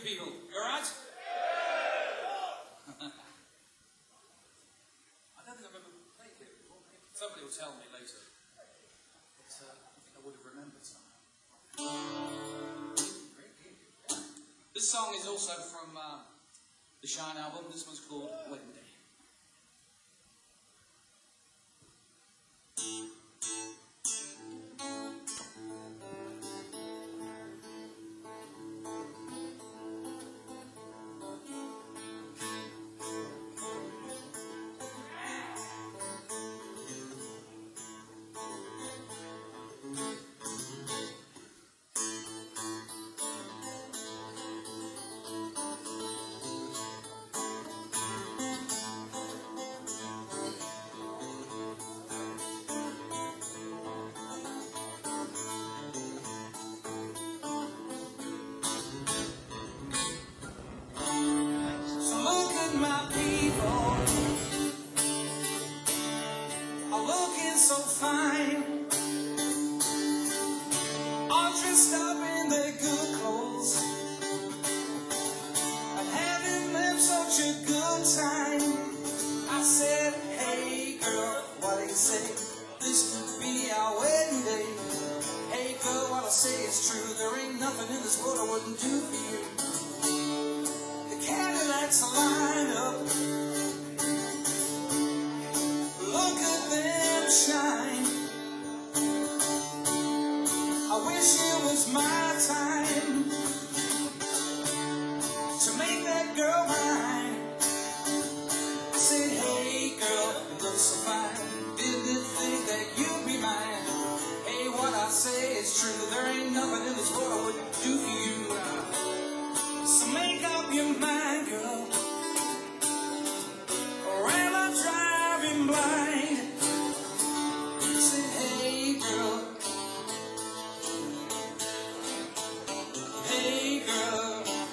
people. You alright? I don't think I remember playing it before. Somebody will tell me later. But I think I would have remembered somehow. This song is also from the Shine album. This one's called Wedding Day. So fine, all dressed up in their good clothes, and having them such a good time. I said, hey girl, what do you say? This could be our wedding day. Hey girl, what I say is true. There ain't nothing in this world I wouldn't do for you. The Cadillacs line up, look at them shine. I wish it was my time to make that girl mine. I said, hey girl, you look so fine. Didn't think that you'd be mine. Hey, what I say is true. There ain't nothing in this world I wouldn't do for you. So make up your mind, girl, or am I driving blind? I said, hey girl, hey girl.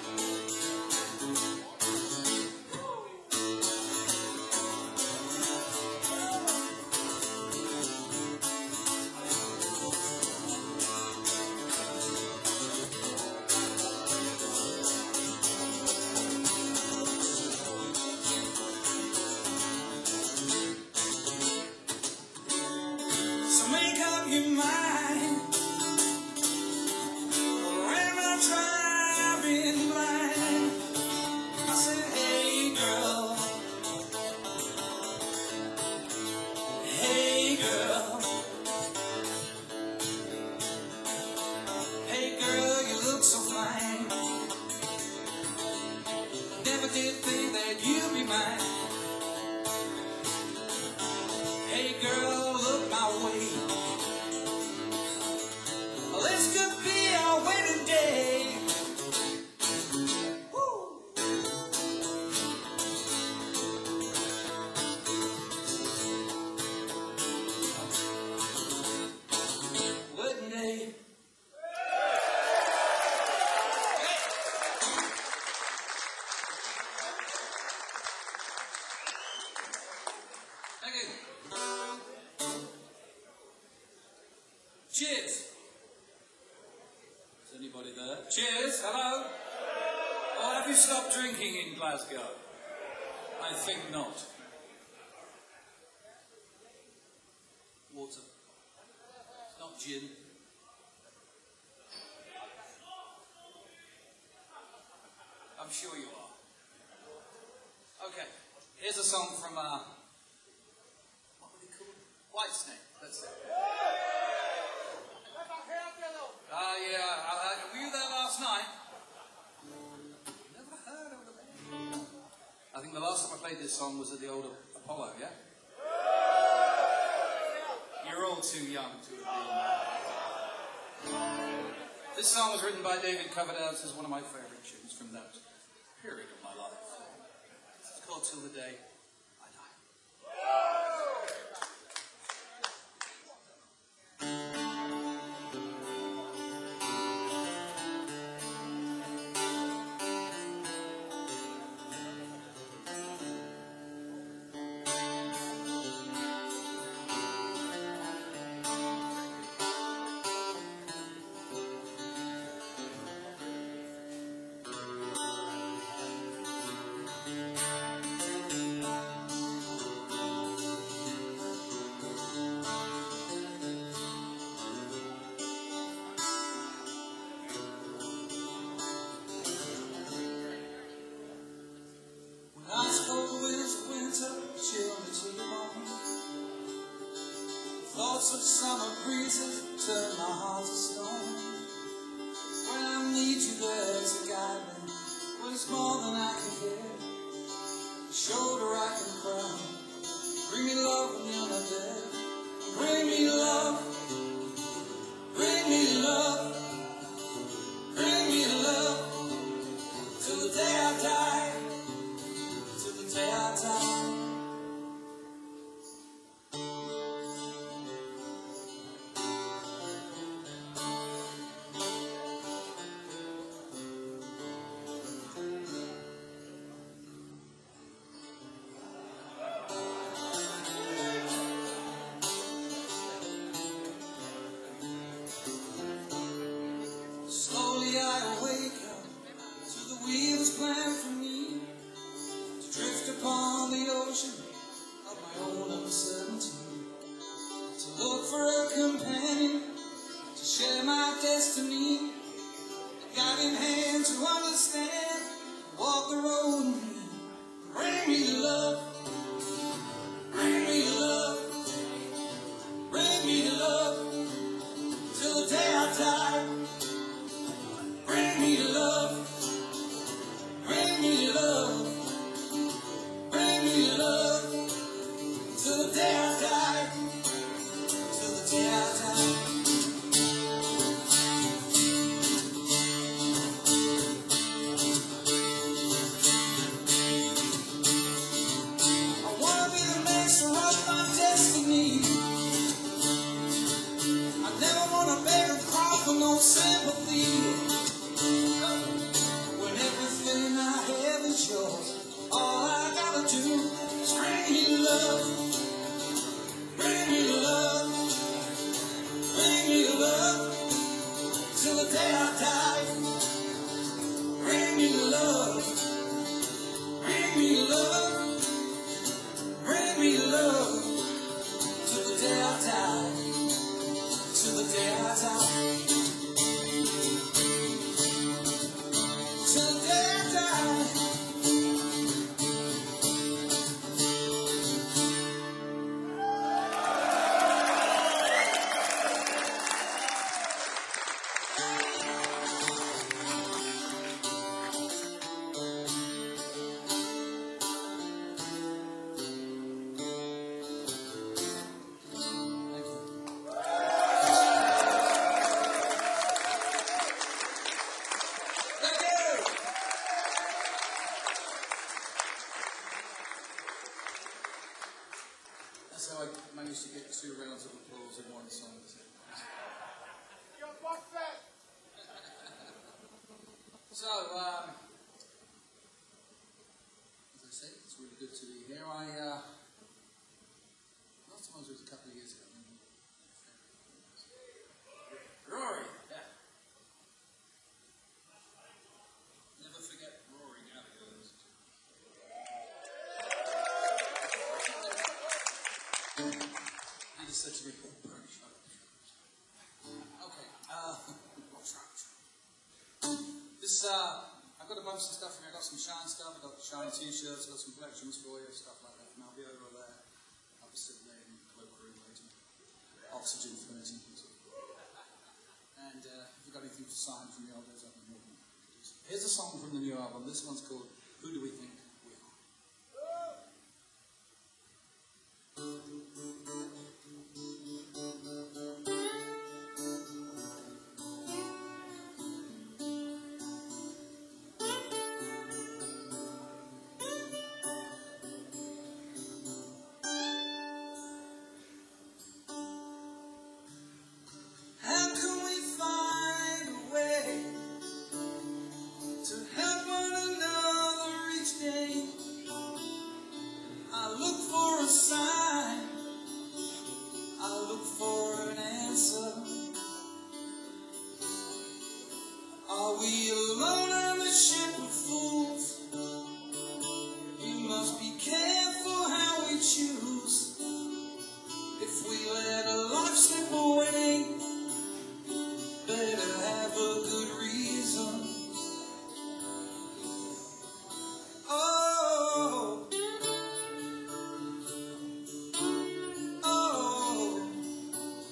So make up your mind, or am I driving blind? I said, hey girl, hey girl, hey girl, you look so fine. Never did think that you'd be mine. Hey girl, look my way. Well, this could be our wedding day. Woo! Wedding day. Thank you. Cheers. Is anybody there? Cheers. Hello. Or have you stopped drinking in Glasgow? I think not. Water. Not gin. I'm sure you are. Okay. Here's a song from what were they called? Whitesnake. That's it. Yeah. Were you there last night? Never heard of them. I think the last time I played this song was at the old Apollo, yeah? You're all too young to have been. This song was written by David Coverdale. This is one of my favourite tunes from that period of my life. It's called Till the Day I Die. such summer breezes turn my heart to stone. When I need you there to guide me, when it's more than I can bear, a shoulder I can cry. Bring me love when you're not there. Bring me love. Bring me love. Bring me love. Till the day I die. Till the day I die. Slowly I awake to the wheels planned for me, to drift upon the ocean of my own uncertainty, to look for a companion, to share my destiny, a guiding hand to understand, walk the road with me. Bring me love, bring me love, bring me love, till the day I die. Bring me love, bring me love, bring me love, till the day I die, till the day I die. I wanna be the master of my destiny. I never wanna beg or cry for no sympathy. When everything I have is yours, all I gotta do is bring me love, bring me love, bring me love, till the day I die. Bring me love, bring me love, bring me love, till the day I die, till the day I die. Till the day I die. That's how I managed to get 2 rounds of applause in one song. You're buffet! So, as I said, it's really good to be here. Last time I was a couple of years ago. Rory! Yeah. Never forget Rory Gallagher. He just said to me, okay, what's wrong? This, I've got a bunch of stuff here. I've got some Shine stuff, I've got Shine t-shirts, I've got some collections for you, stuff like that. And I'll be over there. I'll be sitting there in the cloakroom waiting. Oxygen 30. And if you've got anything to sign from the old days, I've been moving. Here's a song from the new album. This one's called Who Do We Think We Are? How can we find a way to help one another each day? I look for a sign, I look for an answer. Are we alone on the ship of fools? We must be careful how we choose. If we let a life slip away, better have a good reason. Oh, oh,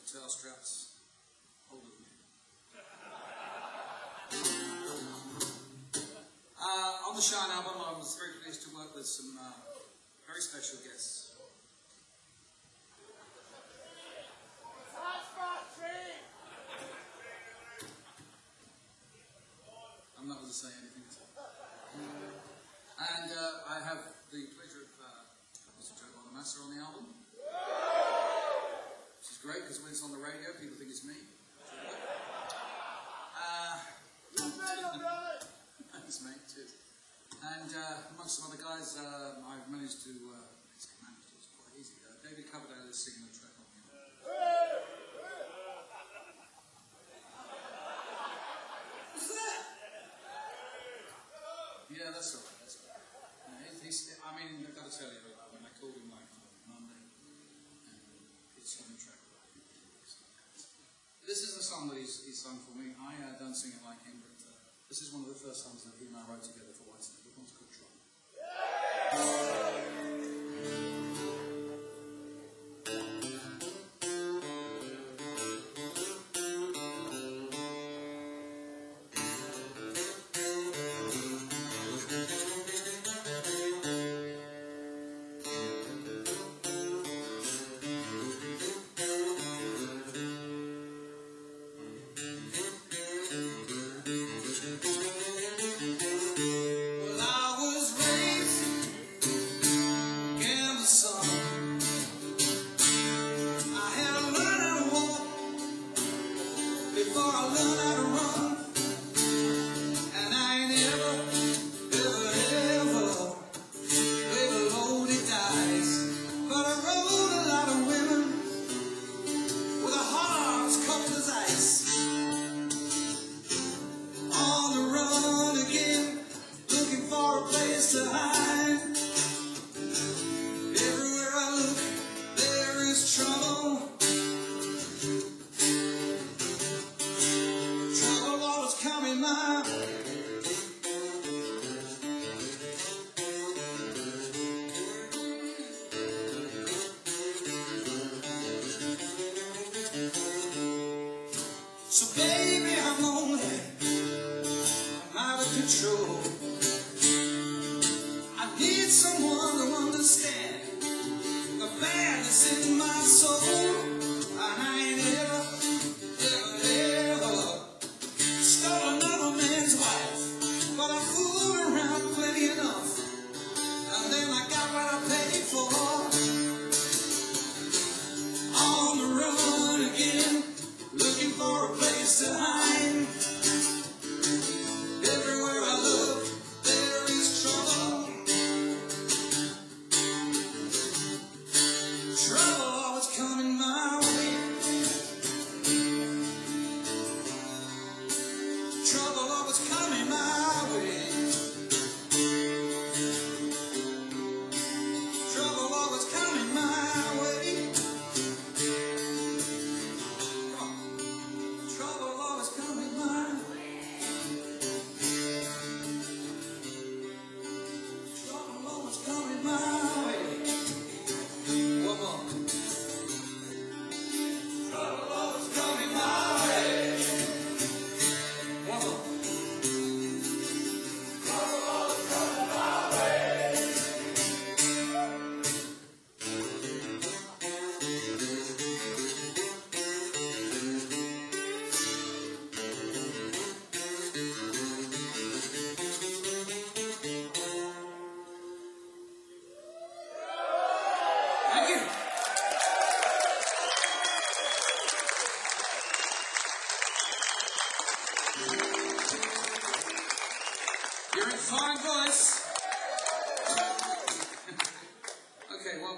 guitar straps hold of me. On the Shine album, I was very pleased to work with some very special guests. I'm not going to say anything at all. And I have the pleasure of Mr. Joe Bonamassa on the album. Which is great because when it's on the radio, people think it's me. Thanks, mate. Cheers. And amongst some other guys, I've managed to, it's quite easy. David Coverdale is singing the track on me. What's that? Yeah, that's all right. That's all right. I mean, I've got to tell you, when I called him like Monday, and it's on the track. This is a song that he's sung for me. I don't sing it like him, but this is one of the first songs that he and I wrote together for Whitesnake. The one's called Trouble. So baby, I'm lonely, I'm out of control. I need someone to understand the madness in my soul. I ain't ever stole another man's wife, but I fooled around plenty enough, and then I got what I paid for. On the run again, looking for a place to hide. Everywhere I look, there is trouble. Trouble always coming my way. Trouble always coming my way. Trouble always coming my way. Trouble always coming my way. Trouble always coming my way. One more. Trouble always coming my way. One more. Trouble always coming my way. Thank you. You're in fine voice. Okay, well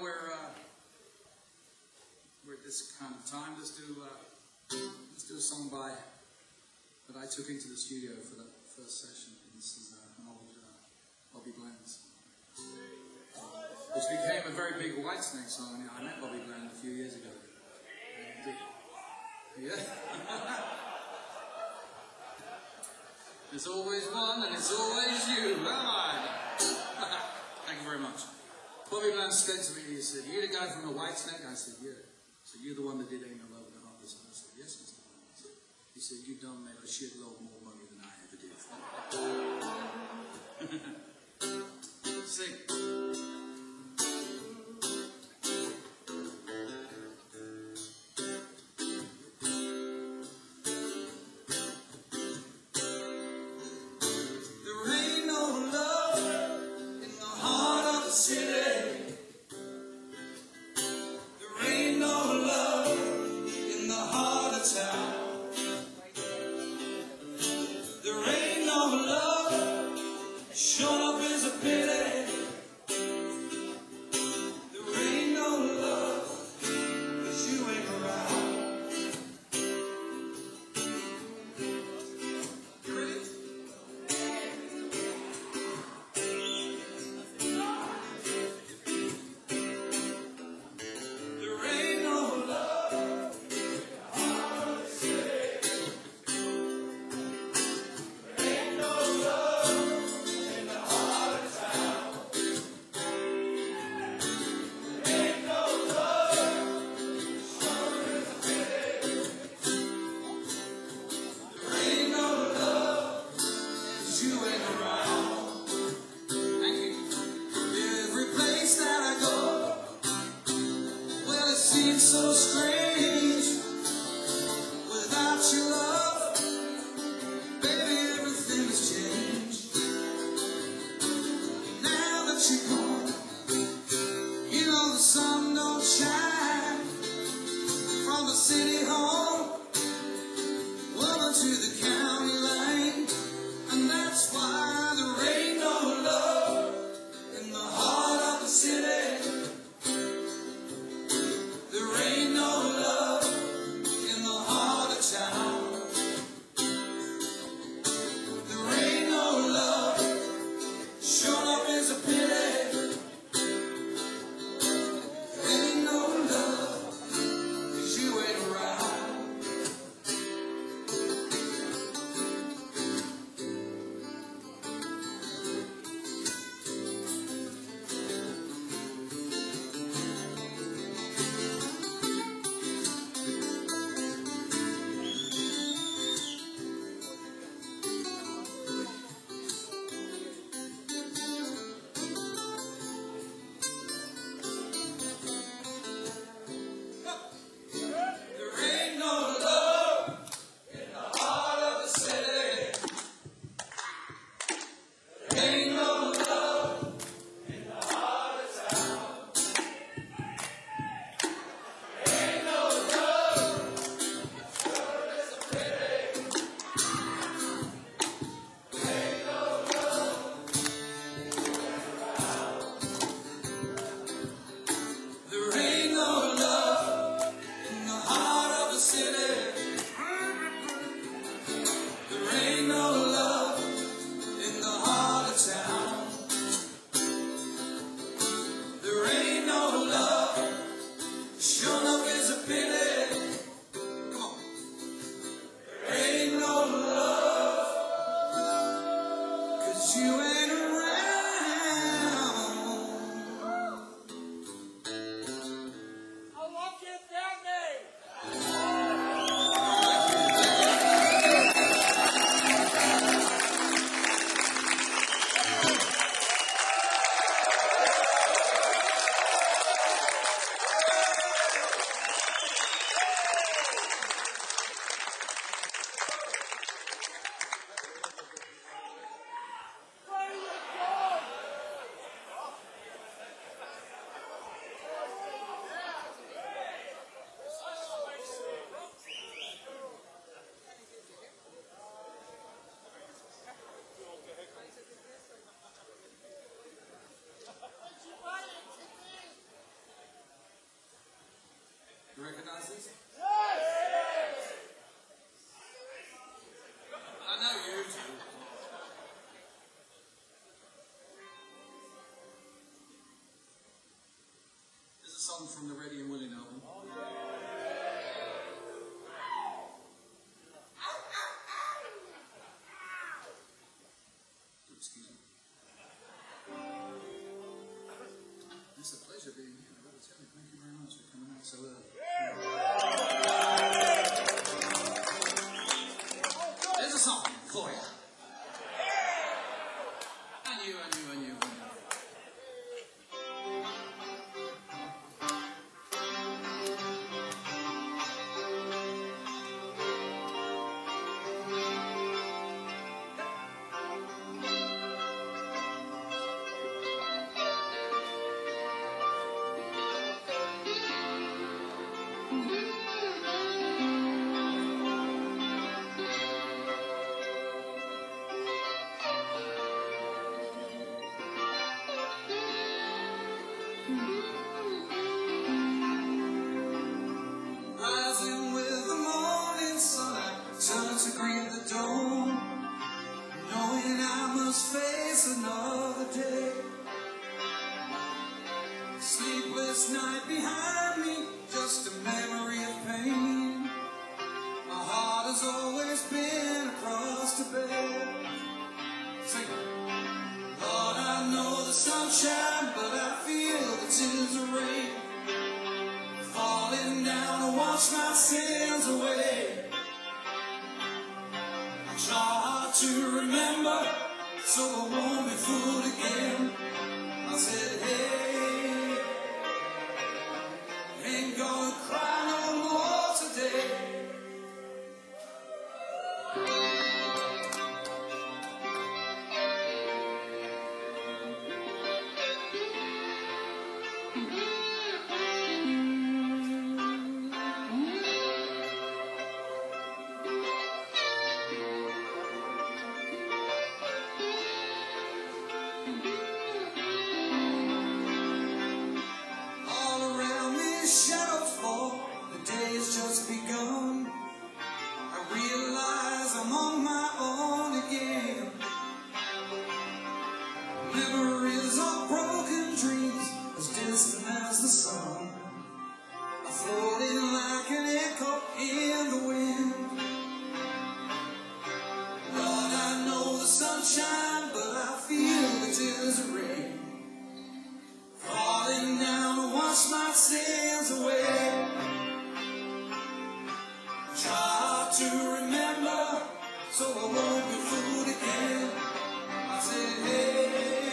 we're at this kind of time. Let's do a song that I took into the studio for the first session. This is an old Bobby Bland song, which became a very big Whitesnake song. I met Bobby Bland a few years ago. Yeah. There's always one and it's always you. Am I? Thank you very much. Bobby Bland said to me, he said, "You're the guy from the Whitesnake?" I said, "Yeah." So you're the one that did Ain't No Love in the Heart of the said, "You done made a shitload more money than I ever did." See? So strange without your love, baby, everything has changed. Now that you're gone, you know the sun don't shine from the city hall over to the county line, and that's why there ain't no love in the heart of the city. You recognize this? I know you do. This is a song from the Ready and Willing album. Excuse me. It's a pleasure being here. I gotta tell you, thank you very much for coming out so early. sunshine, but I feel the tears of rain falling down to wash my sins away. I try hard to remember, so I won't be fooled again. I said, hey, ain't gonna cry no more today. Memories of broken dreams, as distant as the sun, are floating like an echo in the wind. Lord, I know the sunshine, but I feel the tears of rain falling down to wash my sins away. Try to remember, so I won't be fooled again. I said, hey,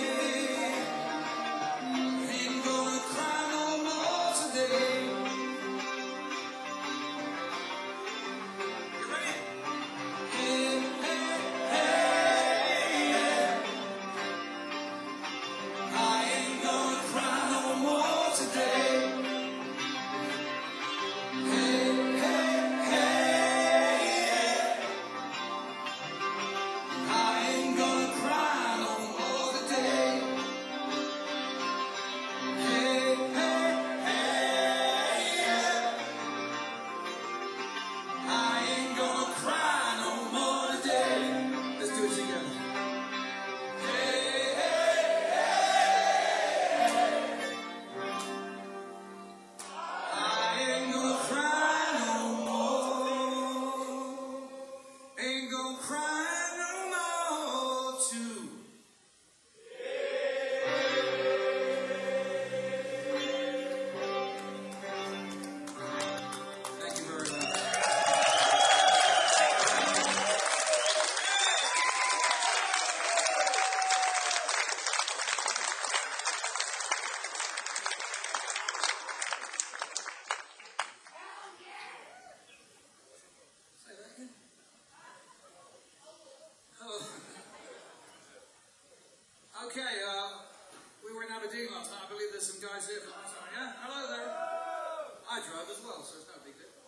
okay, we were in Aberdeen last night. I believe there's some guys here from last night. Yeah? Hello there. I drove as well, so it's no big deal.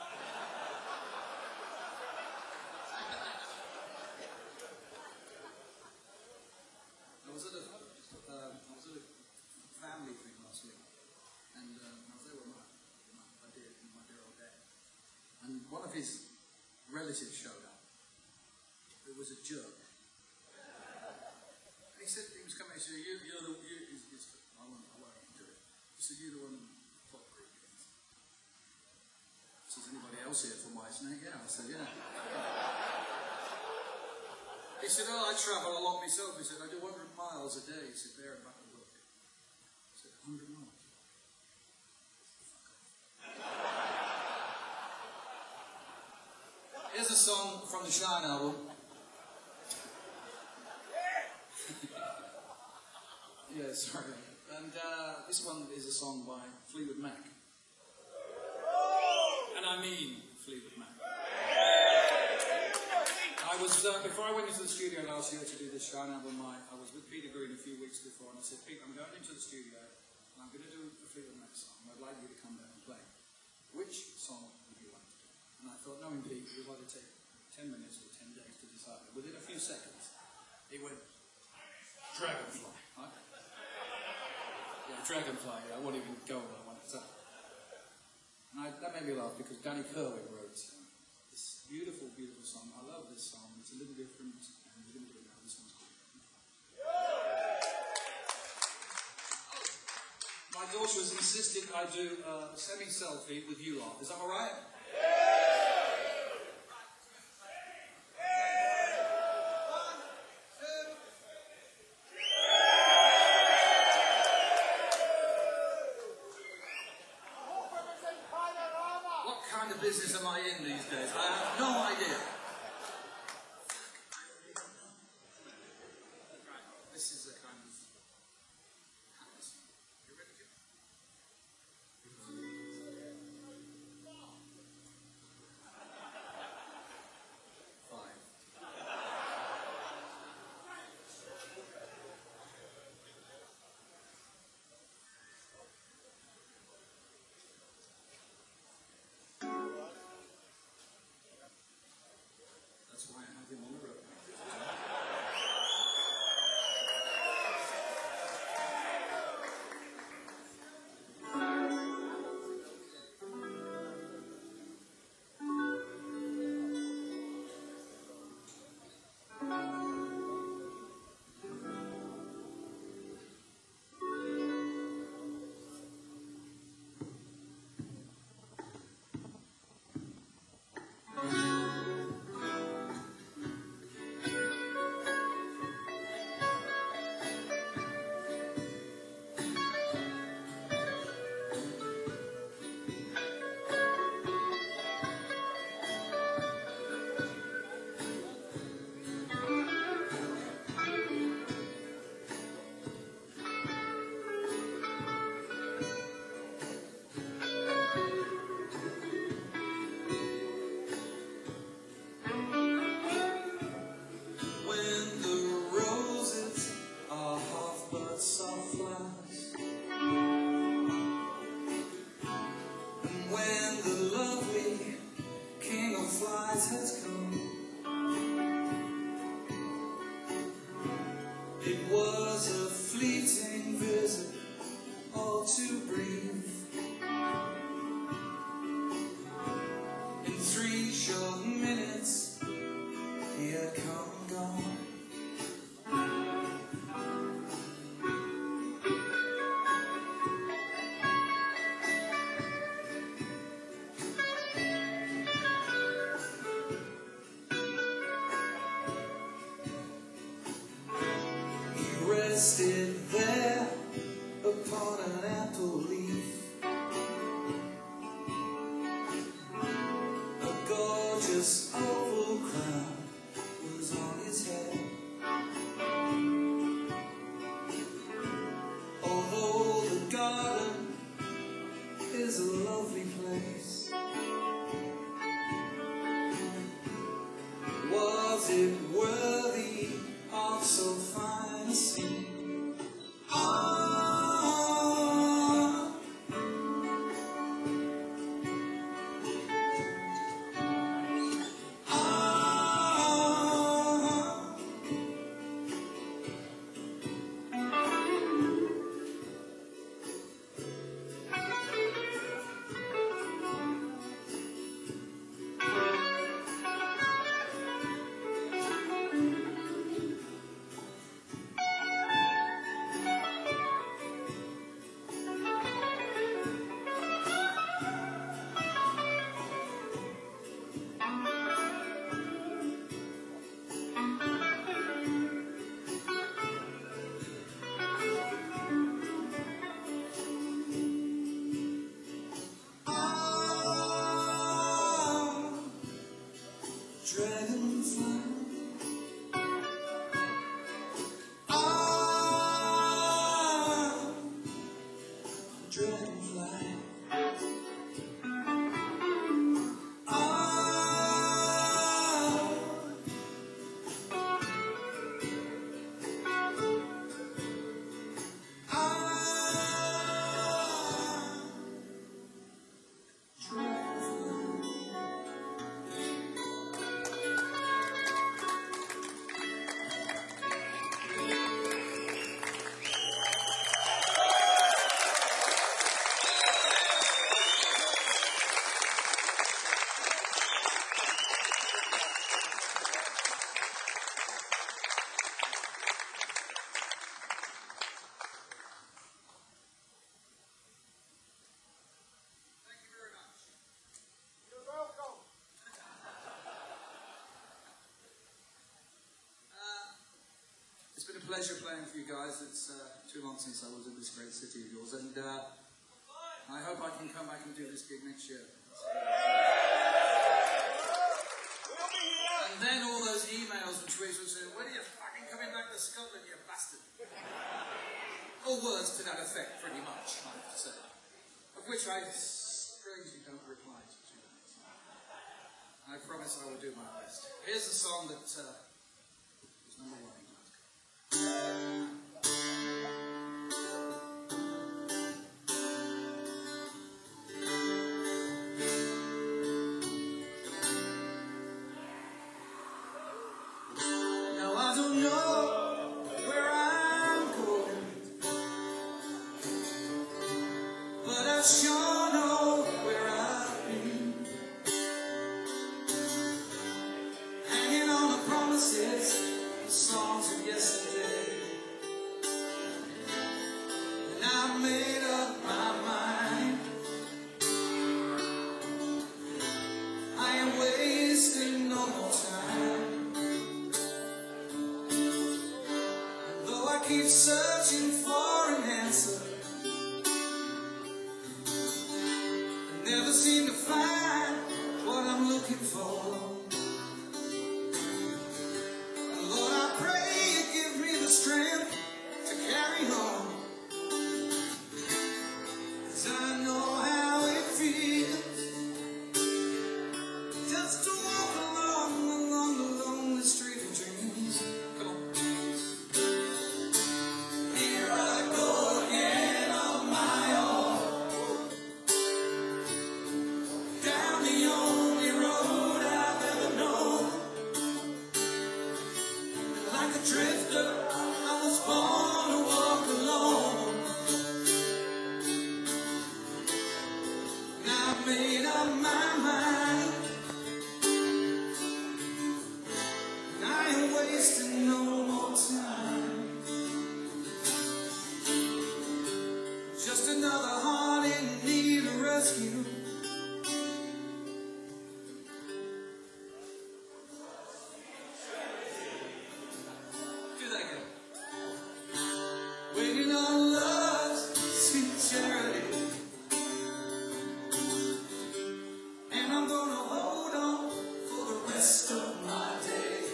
I was at a family thing last week, and I was there with my dear old dad. And one of his relatives showed up. It was a jerk. He said, he was coming, he said, I won't do it. He said, you're the one pop group. He says, anybody else here from Whitesnake? Yeah. I said, yeah. He said, oh, I travel a lot myself. He said, I do 100 miles a day. He said, there and back to work. He said, 100 miles? Here's a song from the Shine album. Yeah, sorry. And this one is a song by Fleetwood Mac. And I mean Fleetwood Mac. I was, before I went into the studio last year to do this Shine album, I was with Peter Green a few weeks before, and I said, Pete, I'm going into the studio, and I'm going to do a Fleetwood Mac song. I'd like you to come down and play. Which song would you like to do? And I thought, knowing Pete, it would either take 10 minutes or 10 days to decide. Within a few seconds, he went, Dragonfly. Right? Yeah, Dragonfly, yeah, I won't even go on that one. So, and that made me laugh because Danny Kerwin wrote this beautiful, beautiful song. I love this song. It's a little different, and we're going to do it now. This one's called My daughter has insisted I do a semi-selfie with you lot. Is that all right? of business am I in these days? I have no idea. This is a kind of house. You ready, Jim? Five. That's why I have him on the road. Has come. It was a fleeting visit, all too brief. In 3 short minutes, he had come and gone. Rested there upon an apple leaf, a gorgeous oval crown was on his head. Although the garden is a lovely place, was it worthy of so fine a scene? Dragonfly, dragonfly, It's been a pleasure playing for you guys. It's too long since I was in this great city of yours, and I hope I can come back and do this gig next year. or words to that effect, pretty much, I have to say. Of which I strangely don't reply to too much. I promise I will do my best. Here's a song that was number one. Now I don't know where I'm going, but I sure know where I've been. Hanging on the promises, the songs of yesterday. And I made up my mind. I am wasting no more time. And though I keep searching for an answer, I never seem to find what I'm looking for. And Lord, I pray you give me the strength to carry on. 'Cause I know how it feels just to walk along the lonely street of dreams. Come on. Here I go again on my own, down the only road I've ever known. Like a drifter, I was born to walk alone. And I made up my mind. And I ain't wasting no more time. Just another heart in need of rescue. Do that again. Waiting on love's sweet charity. And I'm gonna hold on for the rest of my days.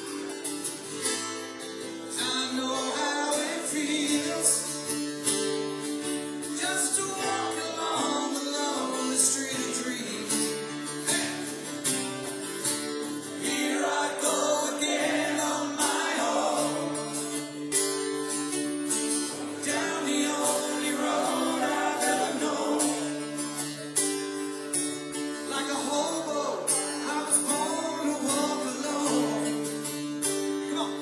I know how it feels just to walk along the lonely street of dreams. Here I go again on my own, down the only road I've ever known. Like a hobo, I was born to walk alone. Come on.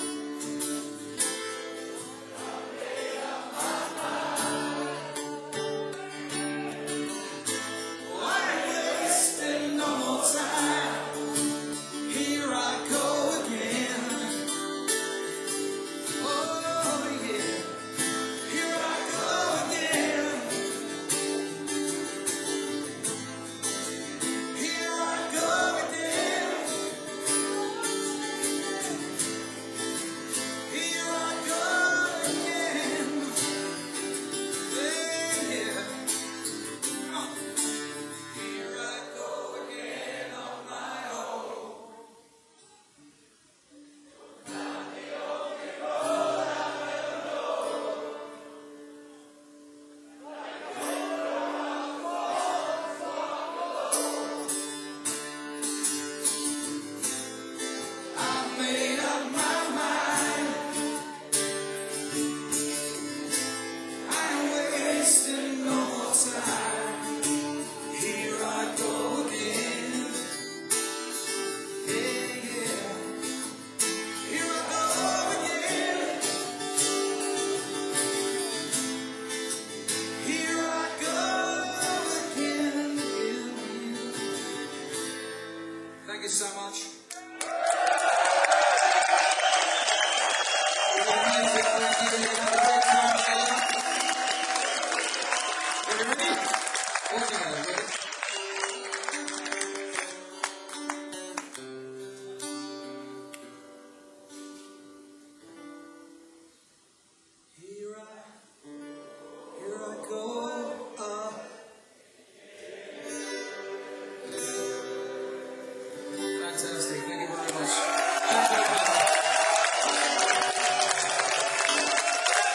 Oh, I ain't wasting no more time. Here I go again. Oh yeah. Here I go again. Here I go again. Here I go again. Yeah. Come on. Here I go again on my own. I made up my mind. I ain't wasting no more time. Here I go again. Yeah, yeah. Here I go again. Here I go again. Thank you so much. Here I go up. Fantastic. Thank you very much. Thank you.